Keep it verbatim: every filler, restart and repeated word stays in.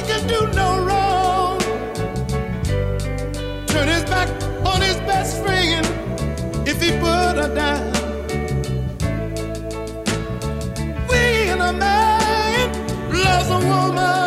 he can do no wrong. Turn his back on his best friend if he put her down. When a man loves a woman,